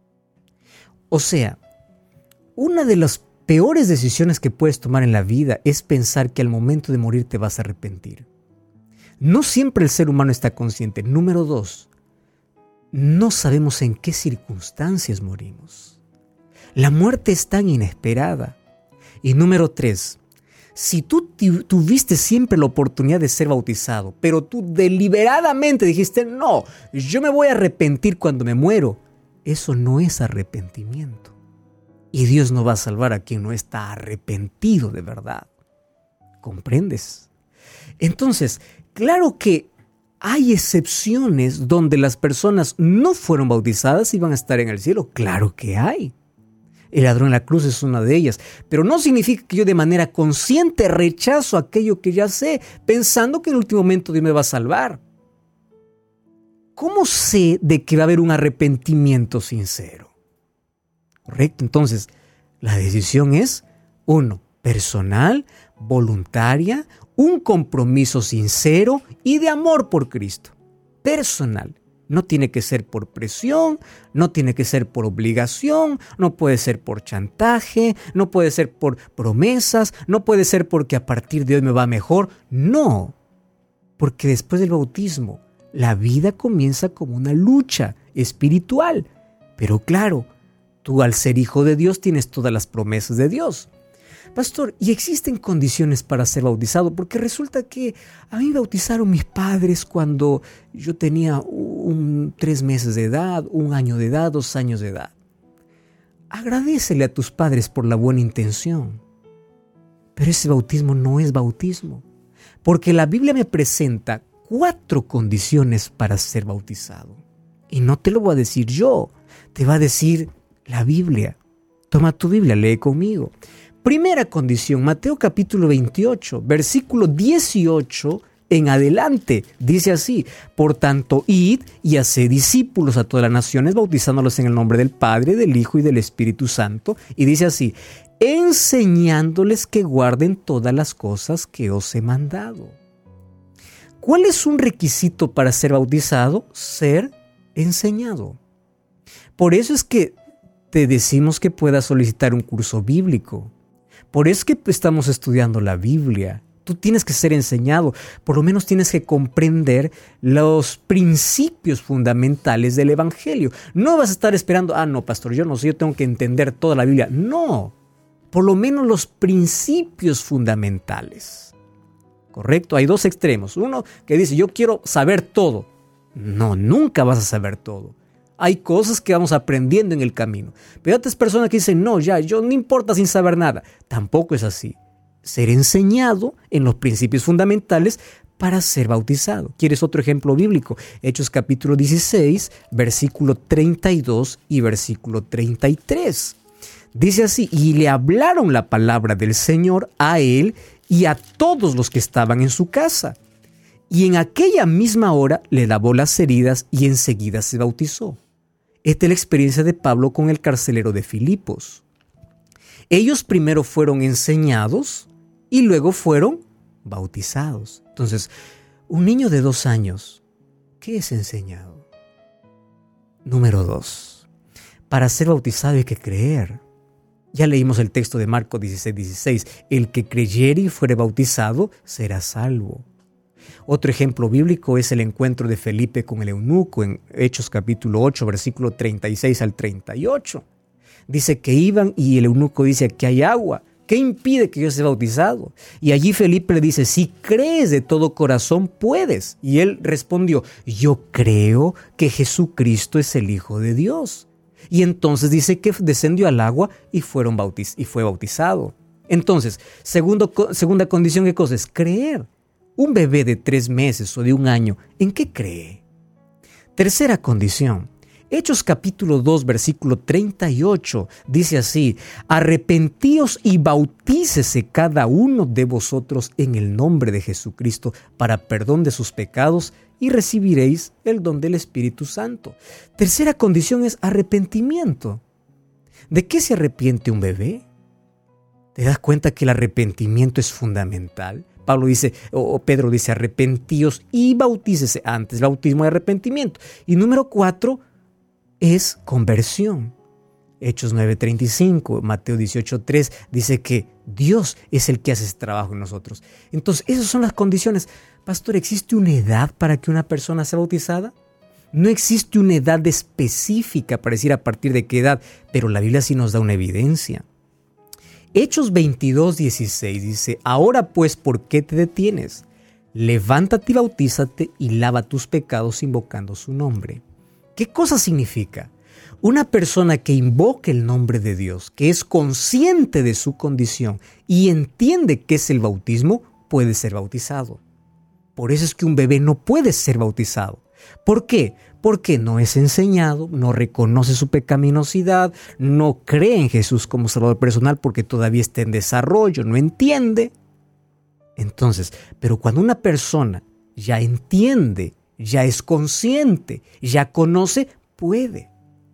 Speaker 4: O sea, una de las peores decisiones que puedes tomar en la vida es pensar que al momento de morir te vas a arrepentir. No siempre el ser humano está consciente. Número dos, no sabemos en qué circunstancias morimos. La muerte es tan inesperada. Y número tres, si tú tuviste siempre la oportunidad de ser bautizado, pero tú deliberadamente dijiste, no, yo me voy a arrepentir cuando me muero, eso no es arrepentimiento. Y Dios no va a salvar a quien no está arrepentido de verdad. ¿Comprendes? Entonces, claro que hay excepciones donde las personas no fueron bautizadas y van a estar en el cielo. Claro que hay. El ladrón en la cruz es una de ellas, pero no significa que yo de manera consciente rechazo aquello que ya sé, pensando que en el último momento Dios me va a salvar. ¿Cómo sé de que va a haber un arrepentimiento sincero? Correcto, entonces la decisión es, uno, personal, voluntaria, un compromiso sincero y de amor por Cristo. Personal. No tiene que ser por presión, no tiene que ser por obligación, no puede ser por chantaje, no puede ser por promesas, no puede ser porque a partir de hoy me va mejor. No, porque después del bautismo, la vida comienza como una lucha espiritual. Pero claro, tú al ser hijo de Dios tienes todas las promesas de Dios. Pastor, ¿y existen condiciones para ser bautizado? Porque resulta que a mí me bautizaron mis padres cuando yo tenía un, tres meses de edad, un año de edad, dos años de edad. Agradécele a tus padres por la buena intención. Pero ese bautismo no es bautismo. Porque la Biblia me presenta cuatro condiciones para ser bautizado. Y no te lo voy a decir yo, te va a decir la Biblia. Toma tu Biblia, lee conmigo. Primera condición, Mateo capítulo veintiocho, versículo dieciocho en adelante. Dice así, por tanto, id y haced discípulos a todas las naciones, bautizándolos en el nombre del Padre, del Hijo y del Espíritu Santo. Y dice así, enseñándoles que guarden todas las cosas que os he mandado. ¿Cuál es un requisito para ser bautizado? Ser enseñado. Por eso es que te decimos que puedas solicitar un curso bíblico. Por eso es que estamos estudiando la Biblia. Tú tienes que ser enseñado, por lo menos tienes que comprender los principios fundamentales del Evangelio. No vas a estar esperando, ah, no, pastor, yo no sé, yo tengo que entender toda la Biblia. No, por lo menos los principios fundamentales. ¿Correcto? Hay dos extremos. Uno que dice, yo quiero saber todo. No, nunca vas a saber todo. Hay cosas que vamos aprendiendo en el camino. Pero hay otras personas que dicen, no, ya, yo no importa sin saber nada. Tampoco es así. Ser enseñado en los principios fundamentales para ser bautizado. ¿Quieres otro ejemplo bíblico? Hechos capítulo dieciséis, versículo treinta y dos y versículo treinta y tres. Dice así, y le hablaron la palabra del Señor a él y a todos los que estaban en su casa. Y en aquella misma hora le lavó las heridas y enseguida se bautizó. Esta es la experiencia de Pablo con el carcelero de Filipos. Ellos primero fueron enseñados y luego fueron bautizados. Entonces, un niño de dos años, ¿qué es enseñado? Número dos, para ser bautizado hay que creer. Ya leímos el texto de Marcos dieciséis, dieciséis. El que creyere y fuere bautizado será salvo. Otro ejemplo bíblico es el encuentro de Felipe con el eunuco en Hechos capítulo ocho, versículo treinta y seis al treinta y ocho. Dice que iban y el eunuco dice que hay agua. ¿Qué impide que yo sea bautizado? Y allí Felipe le dice, si crees de todo corazón, puedes. Y él respondió, yo creo que Jesucristo es el Hijo de Dios. Y entonces dice que descendió al agua y, fueron bautiz- y fue bautizado. Entonces, segundo, segunda condición, ¿qué cosa es? Creer. Un bebé de tres meses o de un año, ¿en qué cree? Tercera condición. Hechos capítulo dos, versículo treinta y ocho, dice así, arrepentíos y bautícese cada uno de vosotros en el nombre de Jesucristo para perdón de sus pecados y recibiréis el don del Espíritu Santo. Tercera condición es arrepentimiento. ¿De qué se arrepiente un bebé? ¿Te das cuenta que el arrepentimiento es fundamental? Pablo dice, o Pedro dice, arrepentíos y bautícese antes, bautismo y arrepentimiento. Y número cuatro, es conversión. Hechos nueve treinta y cinco, Mateo dieciocho tres dice que Dios es el que hace ese trabajo en nosotros. Entonces, esas son las condiciones. Pastor, ¿existe una edad para que una persona sea bautizada? No existe una edad específica para decir a partir de qué edad, pero la Biblia sí nos da una evidencia. Hechos veintidós dieciséis dice, ahora pues, ¿por qué te detienes? Levántate y bautízate y lava tus pecados invocando su nombre. ¿Qué cosa significa? Una persona que invoque el nombre de Dios, que es consciente de su condición y entiende qué es el bautismo, puede ser bautizado. Por eso es que un bebé no puede ser bautizado. ¿Por qué? Porque no es enseñado, no reconoce su pecaminosidad, no cree en Jesús como Salvador personal porque todavía está en desarrollo, no entiende. Entonces, pero cuando una persona ya entiende, ya es consciente, ya conoce, puede.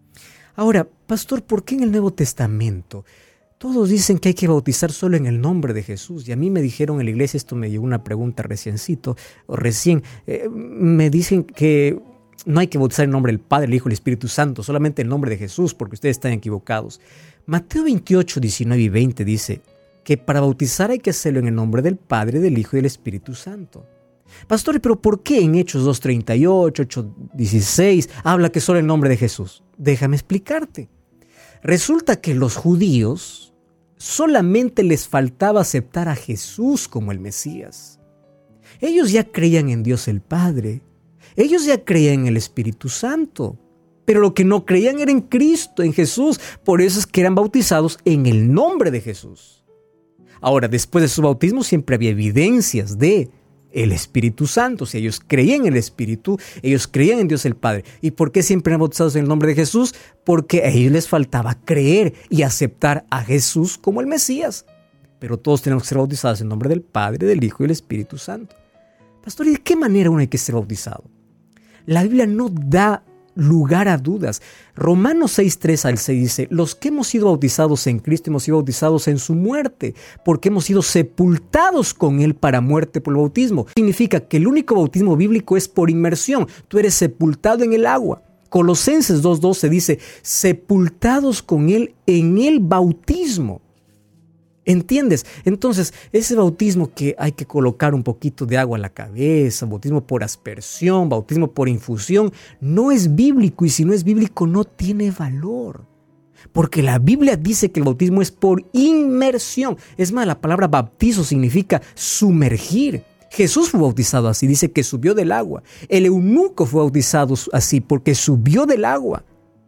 Speaker 4: Ahora, pastor, ¿por qué en el Nuevo Testamento todos dicen que hay que bautizar solo en el nombre de Jesús? Y a mí me dijeron en la iglesia, esto me llegó una pregunta reciencito, o recién, eh, me dicen que no hay que bautizar en nombre del Padre, el Hijo y el Espíritu Santo, solamente en nombre de Jesús, porque ustedes están equivocados. Mateo veintiocho, diecinueve y veinte dice que para bautizar hay que hacerlo en el nombre del Padre, del Hijo y del Espíritu Santo. Pastor, ¿pero por qué en Hechos dos treinta y ocho, ocho dieciséis habla que solo el nombre de Jesús? Déjame explicarte. Resulta que los judíos solamente les faltaba aceptar a Jesús como el Mesías. Ellos ya creían en Dios el Padre. Ellos ya creían en el Espíritu Santo. Pero lo que no creían era en Cristo, en Jesús. Por eso es que eran bautizados en el nombre de Jesús. Ahora, después de su bautismo siempre había evidencias de el Espíritu Santo. Si ellos creían en el Espíritu, ellos creían en Dios el Padre. ¿Y por qué siempre eran bautizados en el nombre de Jesús? Porque a ellos les faltaba creer y aceptar a Jesús como el Mesías. Pero todos tenemos que ser bautizados en el nombre del Padre, del Hijo y del Espíritu Santo. Pastor, ¿y de qué manera uno hay que ser bautizado? La Biblia no da lugar a dudas. Romanos seis, tres al seis dice, los que hemos sido bautizados en Cristo hemos sido bautizados en su muerte, porque hemos sido sepultados con Él para muerte por el bautismo. Significa que el único bautismo bíblico es por inmersión. Tú eres sepultado en el agua. Colosenses dos doce dice, sepultados con Él en el bautismo. ¿Entiendes? Entonces, ese bautismo que hay que colocar un poquito de agua a la cabeza, bautismo por aspersión, bautismo por infusión, no es bíblico, y si no es bíblico no tiene valor. Porque la Biblia dice que el bautismo es por inmersión. Es más, la palabra bautizo significa sumergir. Jesús fue bautizado así, dice que subió del agua. El eunuco fue bautizado así porque subió del agua.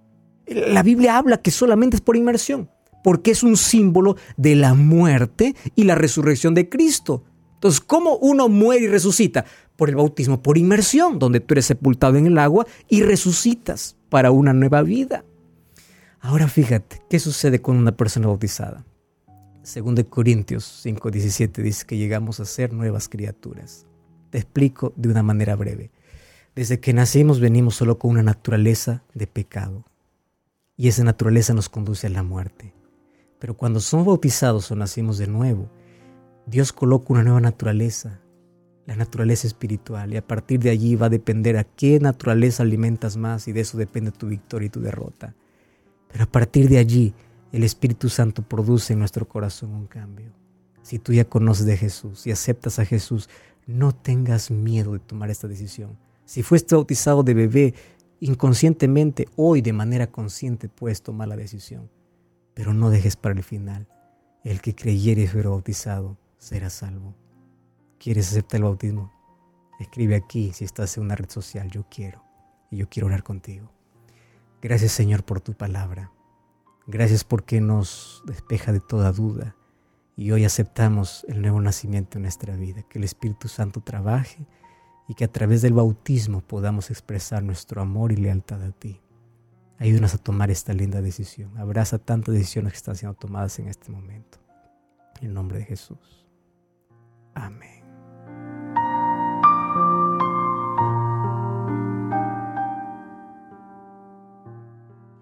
Speaker 4: La Biblia habla que solamente es por inmersión, porque es un símbolo de la muerte y la resurrección de Cristo. Entonces, ¿cómo uno muere y resucita? Por el bautismo, por inmersión, donde tú eres sepultado en el agua y resucitas para una nueva vida. Ahora fíjate, ¿qué sucede con una persona bautizada? Según de Corintios cinco diecisiete dice que llegamos a ser nuevas criaturas. Te explico de una manera breve. Desde que nacimos venimos solo con una naturaleza de pecado. Y esa naturaleza nos conduce a la muerte. Pero cuando somos bautizados o nacimos de nuevo, Dios coloca una nueva naturaleza. la naturaleza espiritual, y a partir de allí va a depender a qué naturaleza alimentas más, y de eso depende tu victoria y tu derrota. Pero a partir de allí, el Espíritu Santo produce en nuestro corazón un cambio. Si tú ya conoces de Jesús y aceptas a Jesús, no tengas miedo de tomar esta decisión. Si fuiste bautizado de bebé, inconscientemente, hoy de manera consciente puedes tomar la decisión. Pero no dejes para el final. El que creyere y fuera bautizado será salvo. ¿Quieres aceptar el bautismo? Escribe aquí si estás en una red social, yo quiero. Y yo quiero orar contigo. Gracias, Señor, por tu palabra. Gracias porque nos despeja de toda duda. Y hoy aceptamos el nuevo nacimiento en nuestra vida. Que el Espíritu Santo trabaje y que a través del bautismo podamos expresar nuestro amor y lealtad a ti. Ayúdanos a tomar esta linda decisión. Abraza tantas decisiones que están siendo tomadas en este momento. En el nombre de Jesús. Amén.